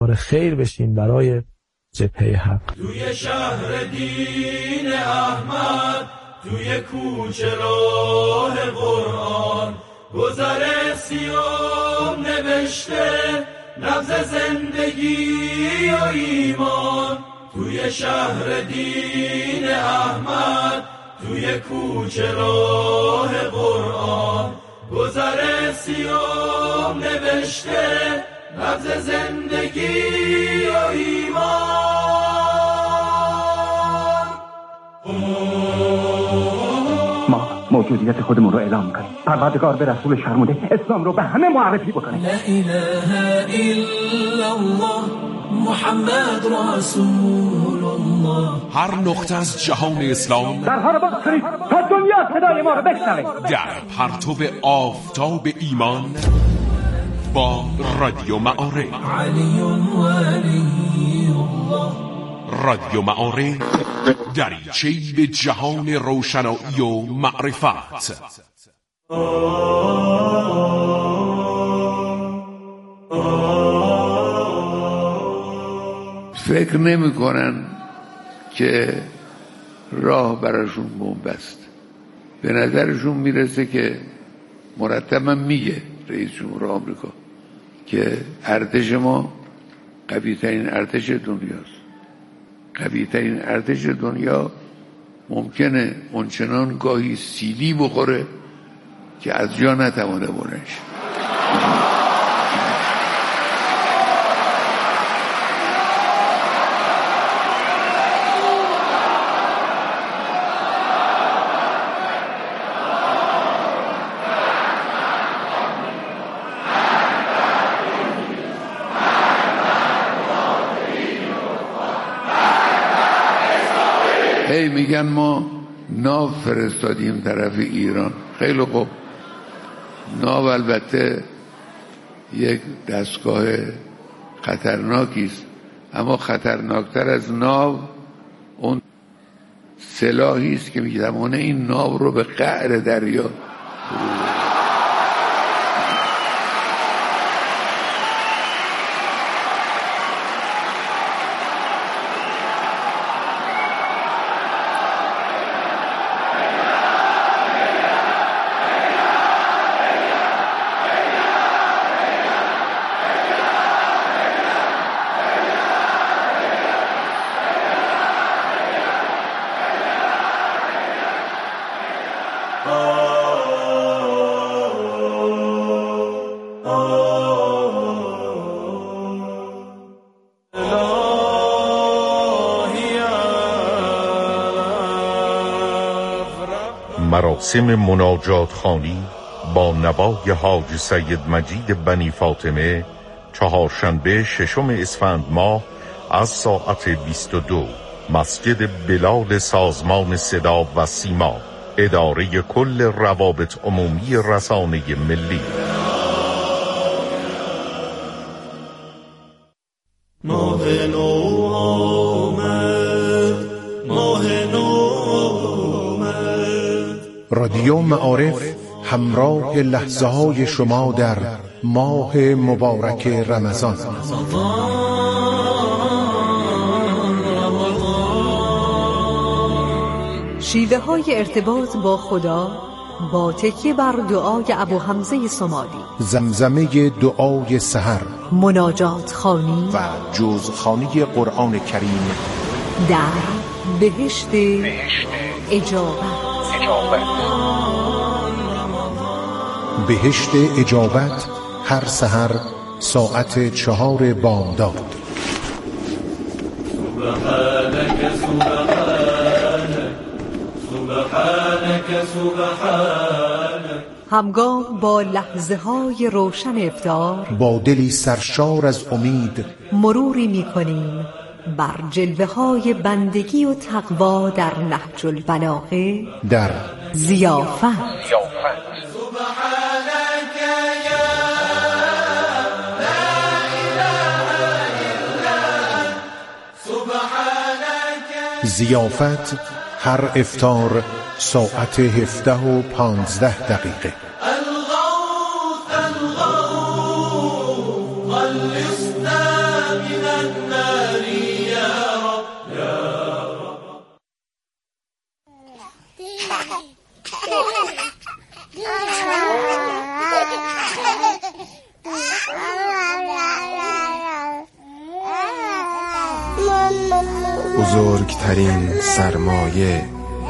خیر بشیم برای جبهه حق. توی شهر دین احمد، توی کوچه راه قرآن، گذر سیام نوشته نبض زندگی و ایمان. توی شهر دین احمد، توی کوچه راه قرآن، گذر سیام نوشته نبض زندگی و ایمان. ما موجودیت خودمون رو اعلام میکنیم. پروردگار به رسول فرموده اسلام رو به همه معرفی بکنه. لا اله الا الله محمد رسول الله. هر نقطه از جهان اسلام درها رو باز کنید تا دنیا صدای ما رو بشنوه. در پرتو آفتاب ایمان با رادیو معارف. علی ولی الله. رادیو معارف، دریچه‌ای به جهان روشنایی و معرفت. فکر نمی کنن که راه براشون بنبست. به نظرشون میرسه که مرتبا میگه رئیس جمهور آمریکا که ارتش ما قوی ترین ارتش دنیاست. قوی ترین ارتش دنیا ممکنه اونچنان گاهی سیلی بخوره که از جا نتوانه بلنش. میگن ما ناو فرستادیم طرف ایران. خیلی خوب، ناو البته یک دستگاه خطرناکی است، اما خطرناکتر از ناو اون سلاحی است که میتوانه این ناو رو به قعر دریا مراسم مناجات خوانی با نوای حاج سید مجید بنی فاطمه چهارشنبه 6 اسفند ماه از ساعت 22 مسجد بلال سازمان صدا و سیما، اداره کل روابط عمومی رسانه ملی. ماه نو آمد، ماه نو آمد. رادیو معارف همراه لحظه های شما در ماه مبارک رمضان. شیوه های ارتباط با خدا با تکیه بر دعای ابو حمزه صمالی، زمزمه دعای سحر، مناجات خوانی و جزخوانی قرآن کریم در بهشت اجابت. بهشت اجابت هر سحر ساعت 4 بامداد. سبحانك سبحانك سبحانك. همگام با لحظه های روشن افطار با دلی سرشار از امید مروری می کنیم بر جلوه های بندگی و تقوا در نهج البلاغه در ضیافت. ضیافت هر افطار ساعت 17:15. الغوث خلصنا من النار يا رب يا رب. بزرگترین سرمایه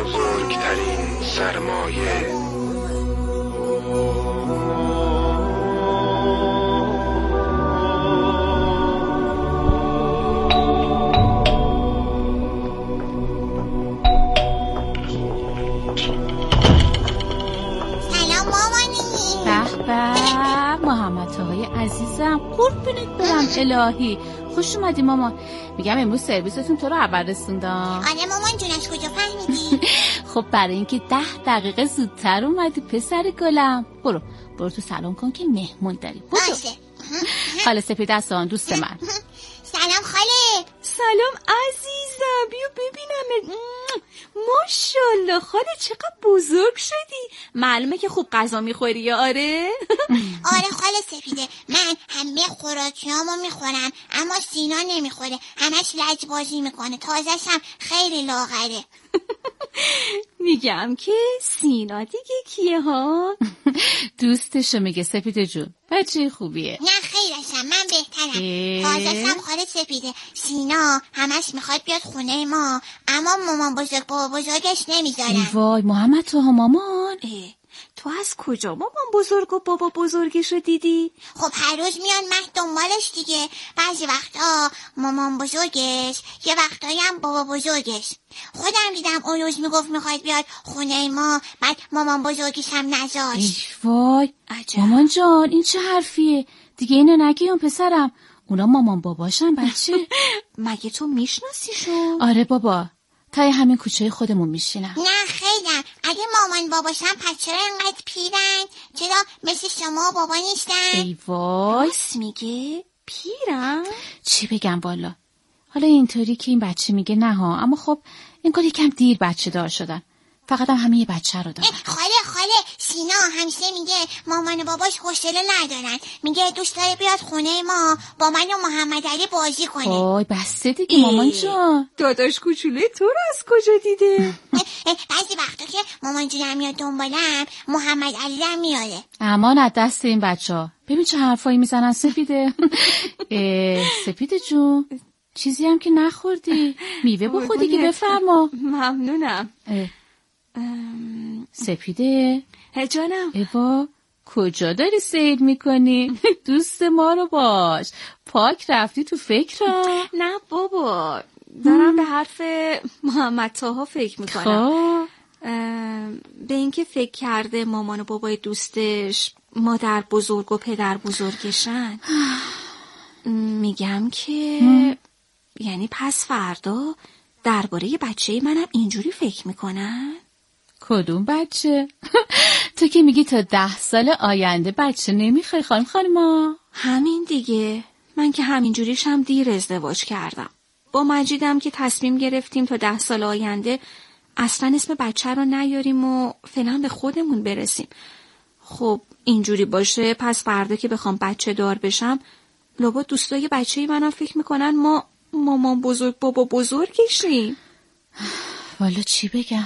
محمد طاهای عزیزم، قربونت برم الهی. خوش اومدی مامان. میگم امروز سرویستون تو رو اول رسوندم. آره مامان جون، از کجا فهمیدی؟ خب برای اینکه 10 دقیقه زودتر اومدی پسر گلم. برو تو سلام کن که مهمون داری. باشه. خاله سپید هستن دوست من. سلام خاله. سلام عزیزم، بیا ببینم. ماشاءالله خاله چقدر بزرگ شدی. معلومه که خوب غذا میخوری یا آره؟ آره خاله سپیده، من همه خوراکیامو میخورم اما سینا نمیخوره، همش لجبازی میکنه، تازه‌ش هم خیلی لاغره. میگم که سینا دیگه کیه ها؟ دوستشو میگه سپیده جون، بچه خوبیه. نه خیرشم، من بهترم. تازه‌شم خاله سپیده، سینا همش میخواد بیاد خونه ما اما مامان بزرگ بابا بزرگش نمیذارن. وای محمد طاها مامان، تو از کجا مامان بزرگ و بابا بزرگش رو دیدی؟ خب هر روز میان مهد دنبالش دیگه، بعضی وقتا مامان بزرگش، یه وقتایی هم بابا بزرگش. خودم دیدم اون روز میگفت میخواید بیاد خونه ما، بعد مامان بزرگش هم نذاشت. وای عجب. مامان جان این چه حرفیه؟ دیگه اینو نگی اون پسرم، اونا مامان باباشن بچه. مگه تو میشناسیشون؟ آره بابا، تای همین کوچه خودمون میشینم. نه خیلی، اگه مامان باباشم پس چرا اینقدر پیرن؟ چرا مثل شما بابا نیستن؟ ای وای راست میگه پیرن؟ چی بگم والا. حالا اینطوری که این بچه میگه نه ها، اما خب انگار یکم دیر بچه دار شدن. فقط هم همه یه بچه رو دارن. خاله سینا همیشه میگه مامان و باباش حوصله ندارن، میگه دوست داره بیاد خونه ما با من و محمد علی بازی کنه. وای بسته دیگه مامان جان. داداش کوچوله تو رو از کجا دیده؟ بعضی وقتا که مامان جونم میاد دنبالم، محمد علی هم میاره. امان از دست این بچه‌ها. ببین چه حرفایی میزنن سپیده. سپیده جون چیزی هم که نخوردی، میوه بخور دیگه. بفرما. ممنونم. سپیده جانم. ایوا کجا داری سیر میکنی؟ دوست ما رو باش، پاک رفتی تو فکرم. نه بابا، دارم به حرف محمد طاها فکر میکنم. به اینکه فکر کرده مامان و بابای دوستش مادر بزرگ و پدر بزرگشن. میگم که یعنی پس فردا درباره بچه منم اینجوری فکر میکنن؟ کدوم بچه؟ تو که میگی تا 10 سال آینده بچه نمیخوای خانم؟ همین دیگه، من که همینجوریش هم دیر ازدواج کردم. با مجیدم که تصمیم گرفتیم تا 10 سال آینده اصلا اسم بچه رو نیاریم و فعلا به خودمون برسیم. خب اینجوری باشه پس فردا که بخوام بچه دار بشم، لابد دوستای بچه‌ی منم فکر میکنن ما مامان بزرگ بابا بزرگشیم. والا چی بگم؟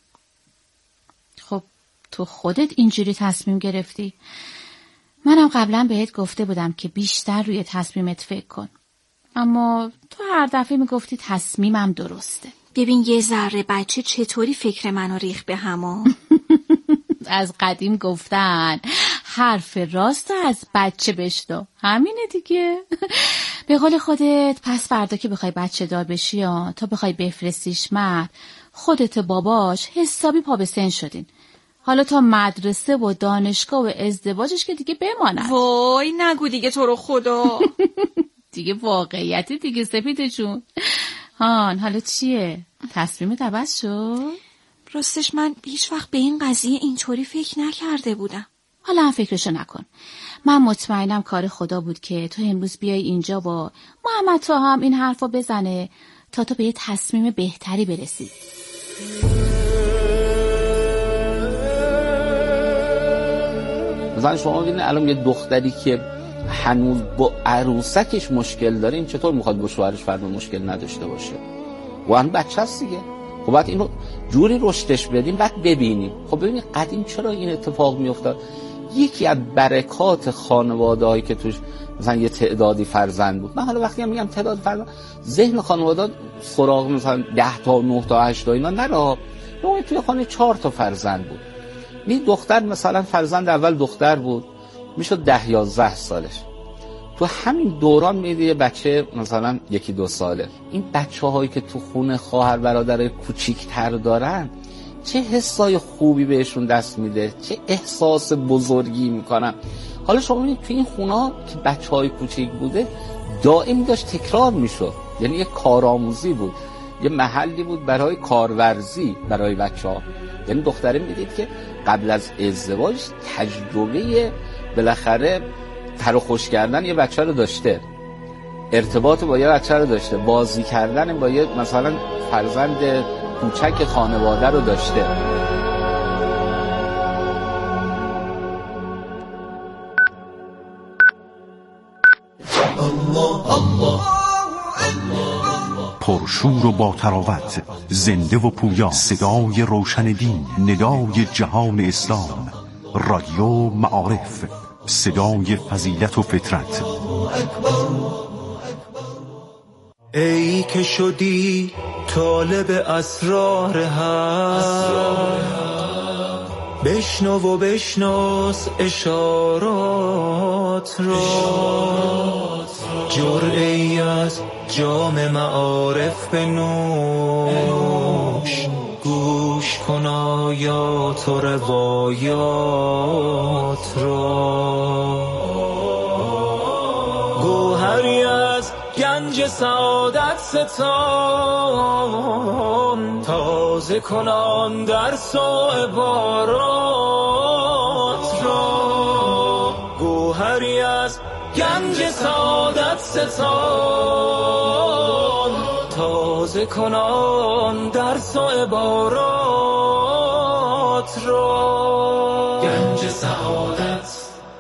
خب تو خودت اینجوری تصمیم گرفتی. منم قبلا بهت گفته بودم که بیشتر روی تصمیمت فکر کن، اما تو هر دفعه میگفتی تصمیمم درسته. ببین یه ذره بچه چطوری فکر منو ریخ به هما. از قدیم گفتن حرف راست از بچه بشنو، همینه دیگه. به قول خودت پس فردا که بخوای بچه دار بشی یا تا بخوای بفرستیش مهد، خودت باباش حسابی پا به سن شدین. حالا تا مدرسه و دانشگاه و ازدواجش که دیگه بماند. وای نگو دیگه تو رو خدا. دیگه واقعیتی دیگه سپیده جون. حالا چیه؟ تصمیمت عوض شد؟ راستش من هیچ وقت به این قضیه اینطوری فکر نکرده بودم. حالا هم فکرشو نکن. من مطمئنم کار خدا بود که تو امروز بیای اینجا با محمد طاها هم این حرفو بزنه تا تو به یه تصمیم بهتری برسی. مثلا شما ببینید الان یه دختری که هنوز با عروسکش مشکل داره، این چطور میخواد با شوهرش فردا مشکل نداشته باشه؟ وان بچه هست دیگه. خب بعد اینو جوری رشدش بدیم، بعد ببینیم. خب ببینید قدیم چرا این اتفاق میافتاد؟ یکی از برکات خانواده‌ای که توش مثلا یه تعدادی فرزند بود، من حالا وقتی هم میگم تعداد فرزند، ذهن خانواده سراغ مثلا 10 تا 9 تا 8 تا اینا نره. اون توی خانه 4 تا فرزند بود. می دختر مثلا فرزند اول دختر بود، میشد 10 11 سالش. تو همین دوران میدی یه بچه مثلا 1-2 ساله، این بچه‌هایی که تو خونه خواهر برادر کوچیک‌تر دارن چه حسای خوبی بهشون دست میده، چه احساس بزرگی میکنن. حالا شما ببینید تو این خونه که بچه‌های کوچیک بوده دائم داشت تکرار میشد، یعنی یه کارآموزی بود، یه محلی بود برای کارورزی برای بچه‌ها. یعنی دختره میدید که قبل از ازدواج تجربه بالاخره تر و خوش کردن یه بچه رو داشته، ارتباط با یه بچه رو داشته، بازی کردن با یه مثلا فرزند کوچک خانواده رو داشته. پرشور و با تراوت، زنده و پویا، صدای روشن دین، ندای جهان اسلام، رادیو معارف، صدای فضیلت و فطرت. ای که شدی طالب اسرار حق، بشنو و بشناس اشارات را، جرعه‌ای از جام معارف بنوش، گوش کن آیات و روایات را. گوهری از گنج سعادت ستان، تازه کنان درس و عبارات را. گوهری از گنج سعادت ستان، تازه کنان درس و عبارات را. گنج سعادت.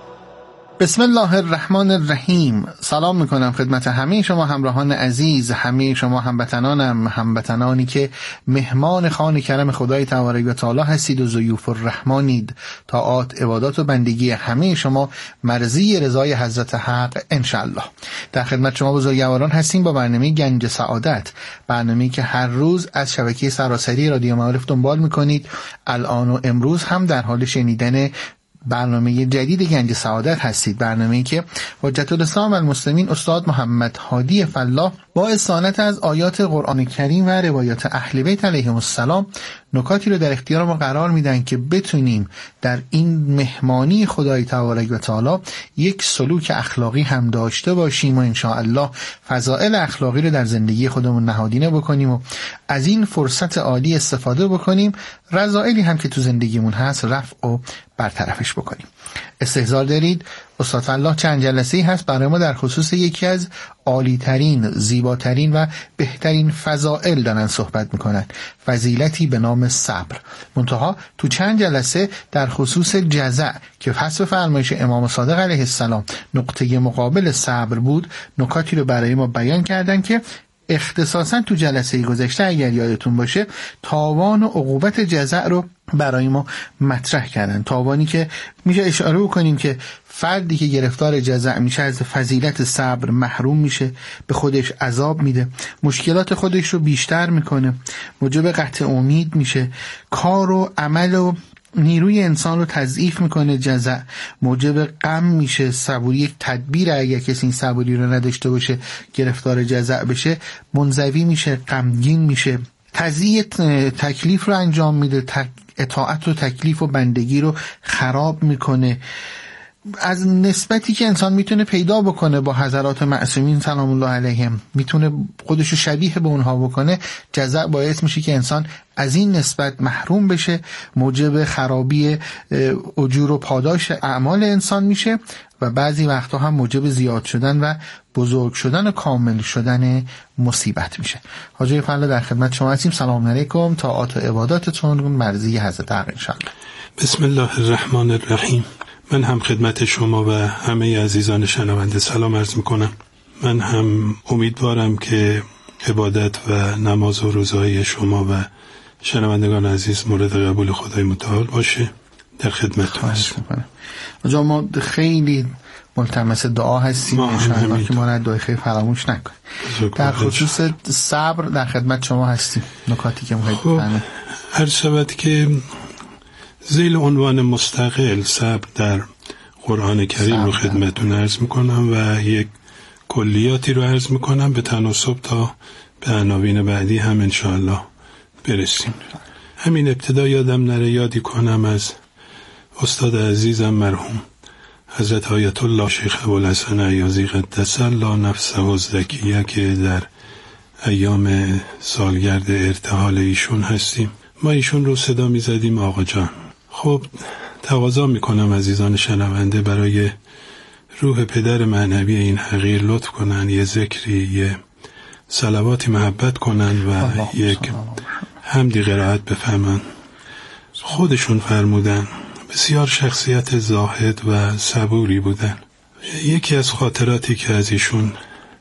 بسم الله الرحمن الرحیم. سلام میکنم خدمت همه شما همراهان عزیز، همه شما هموطنانم، هموطنانی که مهمان خانه کرم خدای تبارک و تعالی هستید و ضیوف الرحمنید. طاعات، عبادات و بندگی همه شما مرضی رضای حضرت حق انشالله. در خدمت شما بزرگواران هستیم با برنامه گنج سعادت، برنامه‌ای که هر روز از شبکه سراسری رادیو معارف دنبال میکنید. الان و امروز هم در حال شنیدن برنامه جدید گنج سعادت هستید، برنامه‌ای که حجت الاسلام و المسلمین استاد محمد هادی فلاح با استعانت از آیات قرآن کریم و روایات اهل بیت علیهم السلام نکاتی رو در اختیار ما قرار میدن که بتونیم در این مهمانی خدای تبارک و تعالی یک سلوک اخلاقی هم داشته باشیم و انشاءالله فضائل اخلاقی رو در زندگی خودمون نهادینه بکنیم و از این فرصت عالی استفاده بکنیم، رذائلی هم که تو زندگیمون هست رفع و برطرفش بکنیم. استحضار دارید استاد فلاح چند جلسه‌ای هست برای ما در خصوص یکی از عالی‌ترین، زیباترین و بهترین فضائل دارن صحبت میکنن، فضیلتی به نام صبر. منتها تو چند جلسه در خصوص جزع که حسب فرمایش امام صادق علیه السلام نقطه مقابل صبر بود، نکاتی رو برای ما بیان کردن که اختصاصا تو جلسه گذشته اگر یادتون باشه تاوان و عقوبت جزع رو برای ما مطرح کردن. تاوانی که میشه اشاره بکنیم که فردی که گرفتار جزع میشه از فضیلت صبر محروم میشه، به خودش عذاب میده، مشکلات خودش رو بیشتر میکنه، موجب قطع امید میشه، کار و عمل و نیروی انسان رو تضعیف میکنه. جزع موجب غم میشه، صبوری یک تدبیر، اگر کسی این صبوری رو نداشته باشه گرفتار جزع بشه منزوی میشه، غمگین میشه، تضییع تکلیف رو انجام میده، اطاعت و تکلیف و بندگی رو خراب میکنه. از نسبتی که انسان میتونه پیدا بکنه با حضرات معصومین سلام الله علیهم، میتونه خودشو شبیه به اونها بکنه، جزع باعث میشه که انسان از این نسبت محروم بشه، موجب خرابی اجور و پاداش اعمال انسان میشه و بعضی وقتا هم موجب زیاد شدن و بزرگ شدن و کامل شدن مصیبت میشه. حاجی فلا در خدمت شما هستیم. سلام علیکم. طاعات و عباداتتون مرضی حضرت حق انشاءالله. بسم الله الرحمن الرحیم. من هم خدمت شما و همه عزیزان شنونده سلام عرض میکنم. من هم امیدوارم که عبادت و نماز و روزهای شما و شنوندگان عزیز مورد قبول خدای متعال باشه. در خدمتتون هستم. آقا ما خیلی ملتمس دعا هستیم انشاءالله که ما را دعای خیر فراموش نکنیم. در خصوص صبر در خدمت شما هستیم. نکاتی که میخواید بفرمایید. هر شود که ذیل عنوان مستقل صبر در قرآن کریم رو خدمتتون عرض میکنم و یک کلیاتی رو عرض میکنم به تناسب تا به عناوین بعدی هم انشاءالله برسیم. همین ابتدا یادم نره یادی کنم از استاد عزیزم مرحوم حضرت آیت الله شیخ ابوالحسن عیاضی قدس الله نفسه الزکیه که در ایام سالگرد ارتحال ایشون هستیم. ما ایشون رو صدا می زدیم آقا جان. خب تقاضا می کنم عزیزان شنونده برای روح پدر معنوی این حقیر لطف کنن، یه ذکری، یه صلواتی محبت کنن و یک حمدی قرائت بفرمن. خودشون فرمودن بسیار شخصیت زاهد و صبوری بودن. یکی از خاطراتی که از ایشون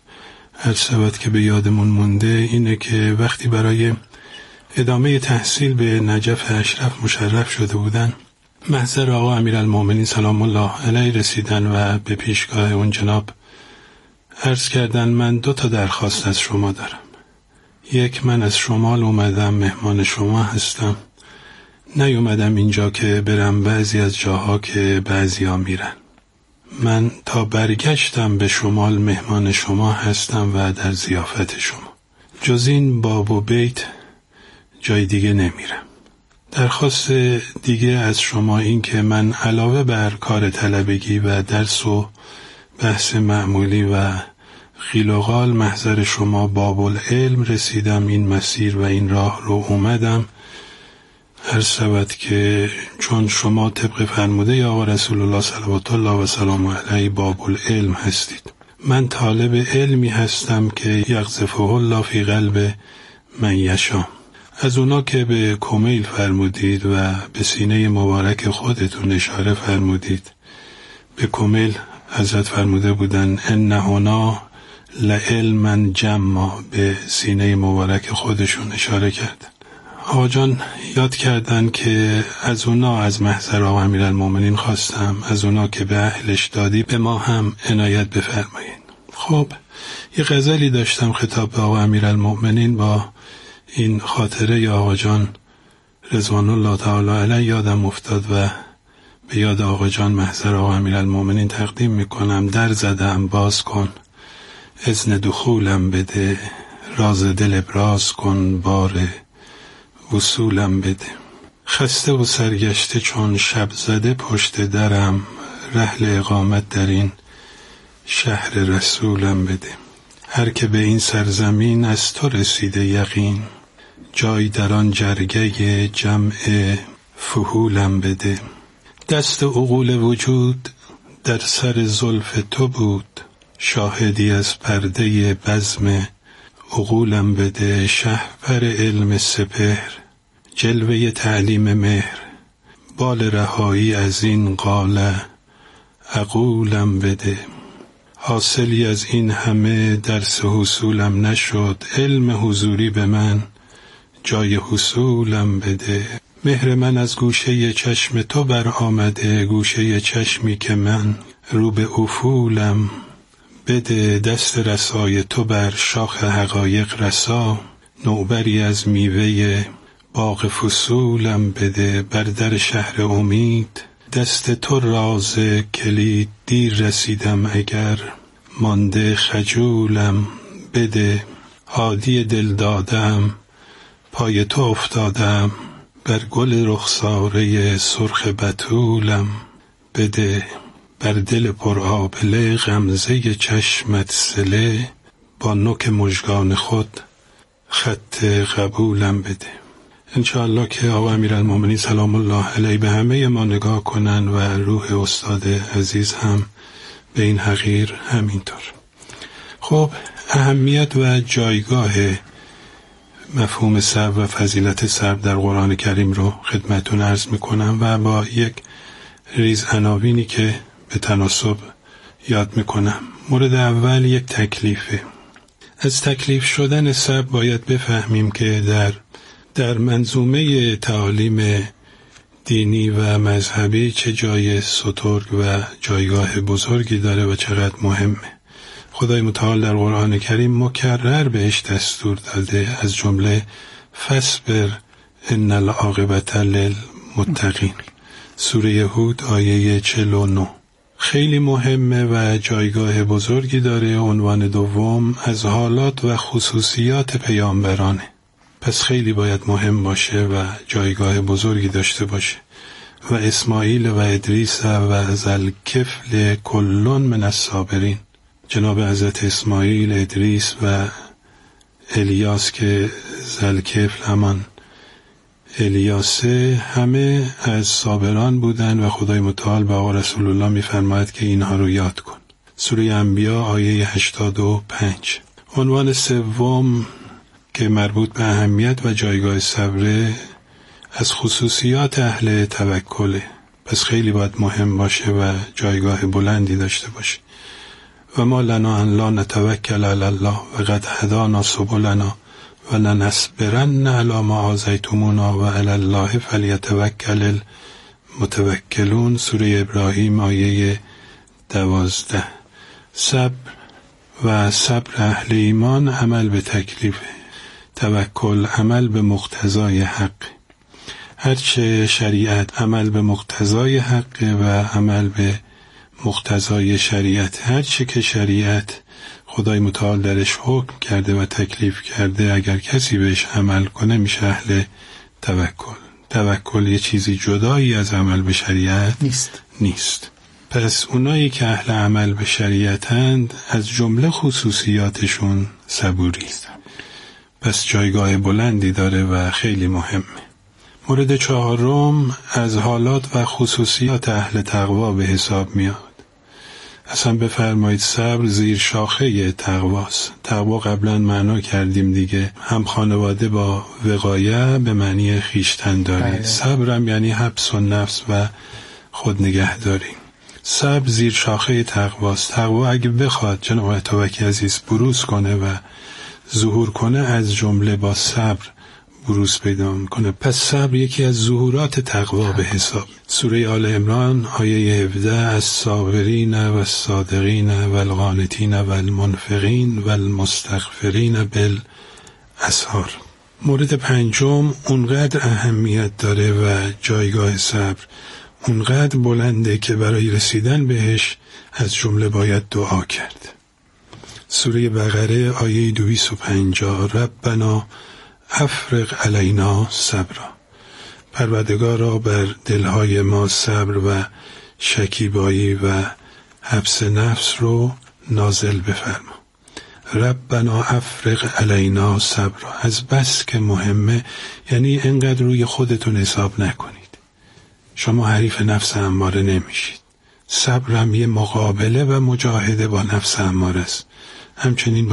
هر شود که به یادمون مونده اینه که وقتی برای ادامه تحصیل به نجف اشرف مشرف شده بودن، محضر آقا امیرالمومنین سلام الله علیه رسیدن و به پیشگاه اون جناب عرض کردن من 2 درخواست از شما دارم. یک، من از شمال اومدم، مهمان شما هستم، نیومدم اینجا که برم بعضی از جاها که بعضی ها میرن. من تا برگشتم به شمال مهمان شما هستم و در ضیافت شما. جز این باب و بیت جای دیگه نمیرم. درخواست دیگه از شما این که من علاوه بر کار طلبگی و درس و بحث معمولی و قیل و قال محضر شما باب العلم رسیدم، این مسیر و این راه رو اومدم. هر شود که چون شما طبق فرموده آقا رسول الله صلوات الله و سلام علیه باب العلم هستید، من طالب علمی هستم که یقذفه الله فی قلب من یشاء. از اونا که به کمیل فرمودید و به سینه مبارک خودتون اشاره فرمودید، به کمیل حضرت فرموده بودن ان هنا لعلما جما، به سینه مبارک خودشون اشاره کردن. آقا جان یاد کردن که از اونا از محضر آقا امیرالمومنین خواستم، از اونا که به اهلش دادی به ما هم عنایت بفرمایید. خب یه غزلی داشتم خطاب به آقا امیرالمومنین، با این خاطره یا آقا جان رضوان الله تعالی علیه یادم افتاد و به یاد آقا جان محضر آقا امیرالمومنین تقدیم میکنم. در زدم باز کن، اذن دخولم بده، راز دل ابراز کن، بار وصولم بده. خسته و سرگشته چون شب زده پشت درم، رحل اقامت در این شهر رسولم بده. هر که به این سرزمین از تو رسیده یقین، جای در آن جرگه جمع فحولم بده. دست عقول وجود در سر زلف تو بود، شاهدی از پرده بزم عقولم بده. شهپر علم سپهر، جلوه تعلیم مهر، بال رهایی از این قاله عقولم بده. حاصلی از این همه درس حصولم نشد، علم حضوری به من جای حصولم بده. مهر من از گوشه چشم تو بر آمده، گوشه چشمی که من رو به افولم بده. دست رسای تو بر شاخ حقایق رسا، نوبری از میوه باغ فصولم بده. بر در شهر امید دست تو راز کلید، دیر رسیدم اگر مانده خجولم بده. هادی دل دادم پای تو افتادم، بر گل رخساره سرخ بتولم بده. بر دل پر آبله غمزه چشمت سله، با نوک مژگان خود خط قبولم بده. انشاءالله که آقا امیرالمومنین سلام الله علیه به همه ما نگاه کنن و روح استاد عزیز هم به این حقیر همینطور. خب اهمیت و جایگاه مفهوم صبر و فضیلت صبر در قرآن کریم رو خدمتون عرض میکنم و با یک ریز عناوینی که به تناسب یاد میکنم. مورد اول یک تکلیفه. از تکلیف شدن صبر باید بفهمیم که در منظومه تعالیم دینی و مذهبی چه جای سترگ و جایگاه بزرگی داره و چقدر مهمه. خدای متعال در قرآن کریم مکرر بهش دستور داده، از جمله فاصبر ان العاقبة للمتقین، سوره هود آیه 49. خیلی مهمه و جایگاه بزرگی داره. عنوان دوم از حالات و خصوصیات پیامبرانه، پس خیلی باید مهم باشه و جایگاه بزرگی داشته باشه. و اسماعیل و ادریس و ذوالکفل کلون من الصابرین، جناب حضرت اسماعیل، ادریس و الیاس که ذوالکفل همان الیاسه، همه از صابران بودن و خدای متعال به آقا رسول الله می‌فرماید که اینها رو یاد کن. سوره انبیاء آیه 85. عنوان سوم که مربوط به اهمیت و جایگاه صبر از خصوصیات اهل توکله، پس خیلی باید مهم باشه و جایگاه بلندی داشته باشه. و ما لنا ان لا نتوکل علی الله و قد هدانا سبلنا و لنصبرن علی ما آذیتمونا و علی الله فلیتوکل المتوکلون، سوره ابراهیم آیه 12. صبر و صبر اهل ایمان عمل به تکلیف، توکل عمل به مقتضای حق. هرچه شریعت عمل به مقتضای حق و عمل به مقتضای شریعت، هرچه که شریعت خدای متعال درش حکم کرده و تکلیف کرده، اگر کسی بهش عمل کنه میشه اهل توکل. توکل یه چیزی جدایی از عمل به شریعت نیست. پس اونایی که اهل عمل به شریعتند از جمله خصوصیاتشون صبوری، پس جایگاه بلندی داره و خیلی مهمه. مورد چهارم از حالات و خصوصیات اهل تقوا به حساب میاد. اصلا بفرمایید صبر زیر شاخه تقواست. تقوا قبلا معنا کردیم دیگه، هم خانواده با وقایه به معنی خویشتن‌داری. صبرم یعنی حبس النفس و خود نگهداری. صبر زیر شاخه تقواست. تقوا اگه بخواد جناب توکی عزیز بروز کنه و ظهور کنه، از جمله با صبر بروز پیدا میکنه. پس صبر یکی از ظهورات تقوا به حساب. سوره آل عمران آیه 17 از صابرین و الصادقین و القانتین و المنفقین و المستغفرین بالاسحار. مورد پنجم اونقدر اهمیت داره و جایگاه صبر اونقدر بلنده که برای رسیدن بهش از جمله باید دعا کرد. سوره بقره آیه 250 ربنا افرغ علینا صبرا، پروردگارا بر دلهای ما صبر و شکیبایی و حبس نفس رو نازل بفرما. ربنا افرغ علینا صبرا، از بس که مهمه، یعنی انقدر روی خودتون حساب نکنید. شما حریف نفس اماره نمیشید. صبر هم یه مقابله و مجاهده با نفس اماره است، همچنین با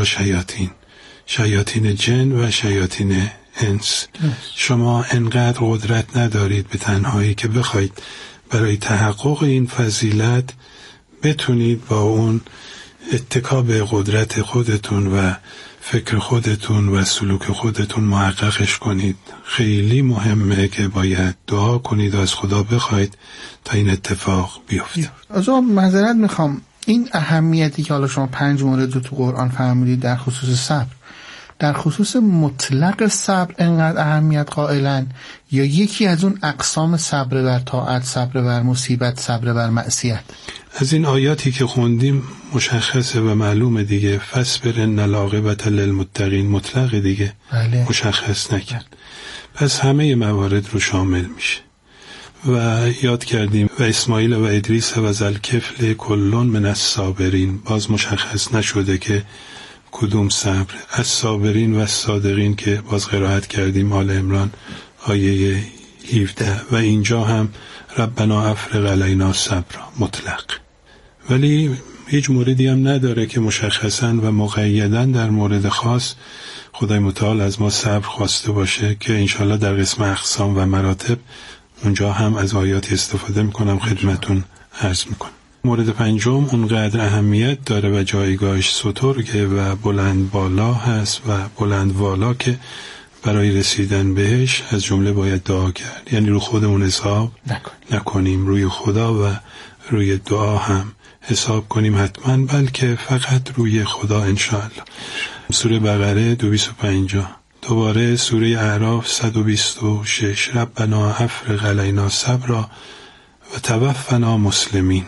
شیاطین جن و شیاطین انس. شما انقدر قدرت ندارید به تنهایی که بخواید برای تحقق این فضیلت بتونید با اون اتکا به قدرت خودتون و فکر خودتون و سلوک خودتون محققش کنید. خیلی مهمه که باید دعا کنید و از خدا بخواید تا این اتفاق بیفته. از معذرت میخوام، این اهمیتی که حالا شما 5 مورد رو تو قرآن فرمودید در خصوص صبر، در خصوص مطلق صبر انقدر اهمیت قائلن یا یکی از اون اقسام صبر بر طاعت، صبر بر مصیبت، صبر بر معصیت؟ از این آیاتی که خوندیم مشخصه و معلومه دیگه. فاصبر ان العاقبة للمتقین مطلق دیگه، بله. مشخص نکرد، پس همه موارد رو شامل میشه. و یاد کردیم و اسماعیل و ادریس و ذوالکفل کلون من الصابرین، باز مشخص نشده که کدوم صبر. از صابرین و الصادقین که باز قرائت کردیم آل عمران آیه 17 و اینجا هم ربنا افرغ علینا صبرا مطلق. ولی هیچ موردی هم نداره که مشخصاً و مقیداً در مورد خاص خدای متعال از ما صبر خواسته باشه که انشالله در قسم اقسام و مراتب اونجا هم از آیات استفاده میکنم خدمتون عرض میکنم. مورد پنجم اونقدر اهمیت داره و جایگاهش سترگه و بلند بالا هست و بلند والا که برای رسیدن بهش از جمله باید دعا کرد. یعنی رو خودمون حساب نکنیم، روی خدا و روی دعا هم حساب کنیم حتما، بلکه فقط روی خدا انشاءالله. سوره بقره 250. دوباره سوره اعراف 126. ربنا افرغ علینا صبرا و توفنا مسلمین.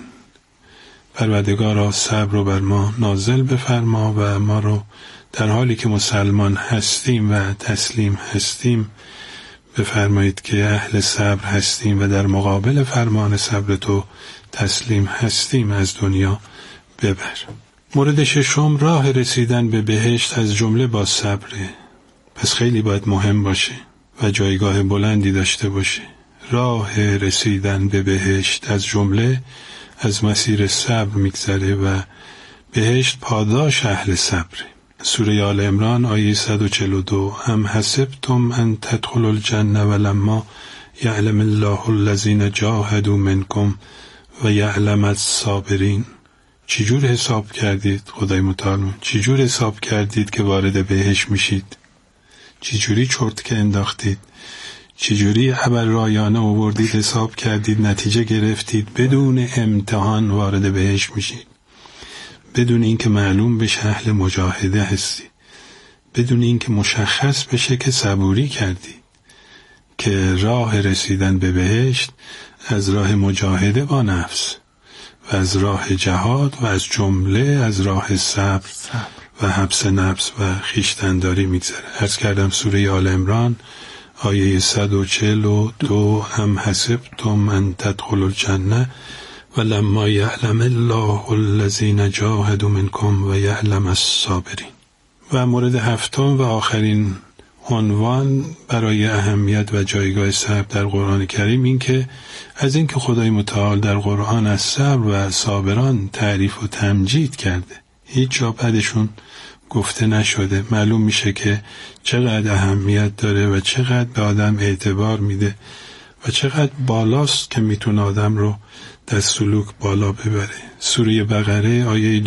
پروردگارا صبر رو بر ما نازل بفرما و ما رو در حالی که مسلمان هستیم و تسلیم هستیم بفرمایید که اهل صبر هستیم و در مقابل فرمان صبر تو تسلیم هستیم از دنیا ببر. مورد ششم راه رسیدن به بهشت از جمله با صبره. پس خیلی باید مهم باشه و جایگاه بلندی داشته باشه. راه رسیدن به بهشت از جمله از مسیر صبر میگذره و بهشت پاداش اهل صبره. سوره آل عمران آیه 142. هم حسبتم ان تدخلوا الجنه ولما یعلم الله الذین جاهدوا منکم و یعلم الصابرین. چجور حساب کردید خدای متعال؟ چجور حساب کردید که وارد بهشت میشید؟ چجوری چرت که انداختید؟ چجوری ابر رایانه آوردید حساب کردید نتیجه گرفتید بدون امتحان وارد بهشت میشید؟ بدون اینکه معلوم بشه اهل مجاهده هستی، بدون اینکه مشخص بشه که صبوری کردی، که راه رسیدن به بهشت از راه مجاهده با نفس و از راه جهاد و از جمله از راه صبر و حبس نفس و خویشتن‌داری میگذره. عرض کردم سوره آل عمران آیه 142. هم حسبتم ان تدخلوا الجنه ولما یعلم الله الذین جاهدوا منکم و یعلم الصابرین. و مورد هفتم و آخرین عنوان برای اهمیت و جایگاه صبر در قرآن کریم این که از این که خدای متعال در قرآن از صبر و صابران تعریف و تمجید کرده، هیچ جا بعدشون گفته نشده. معلوم میشه که چقدر اهمیت داره و چقدر به آدم اعتبار میده و چقدر بالاست که میتونه آدم رو در سلوک بالا ببره. سوره بقره آیه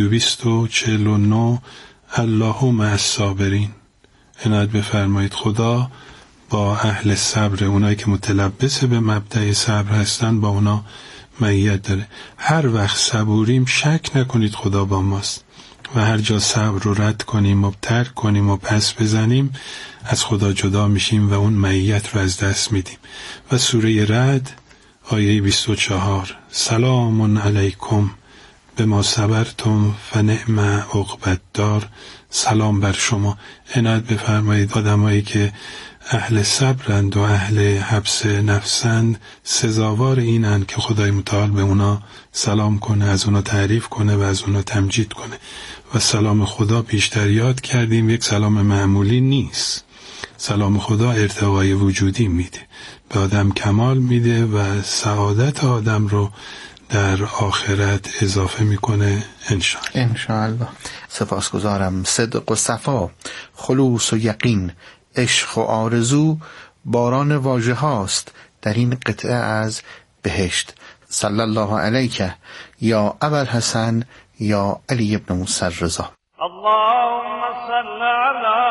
249. الله مع الصابرین. عنایت بفرمایید خدا با اهل صبر، اونایی که متلبس به مبدأ صبر هستن با اونا معیت داره. هر وقت صبوریم شک نکنید خدا با ماست و هر جا صبر رو رد کنیم و ترک کنیم و پس بزنیم از خدا جدا میشیم و اون معیت رو از دست میدیم. و سوره رعد آیه 24. سلام علیکم بما صبرتم فنعم عقبی الدار. سلام بر شما. عنایت بفرمایید آدمایی که اهل صبرند و اهل حبس نفسند سزاوار اینند که خدای متعال به اونا سلام کنه، از اونا تعریف کنه و از اونا تمجید کنه. و سلام خدا بیشتر یاد کردیم یک سلام معمولی نیست. سلام خدا ارتقای وجودی میده، به آدم کمال میده و سعادت آدم رو در آخرت اضافه میکنه انشاءالله. سپاسگزارم. صدق و صفا، خلوص و یقین، عشق و آرزو باران واژه هاست در این قطعه از بهشت. صلی الله علیک یا ابوالحسن یا علی ابن موسی الرضا. اللهم صل علی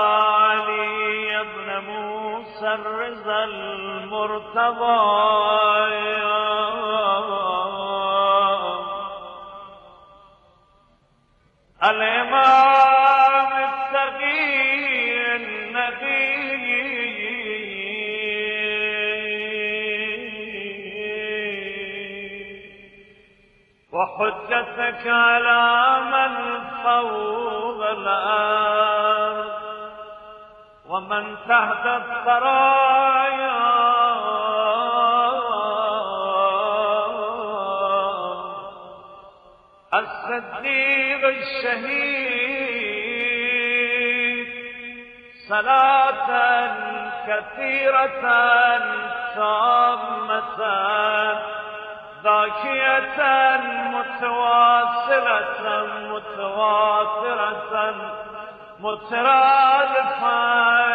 علی ابن موسی الرضا المرتضی الامام التقی النقی وحجتك على من فوق الأرض ومن تحت الثرايا الصديق الشهيد صلاة كثيرة تامة ذاكية متواصلة متواترة مترادفة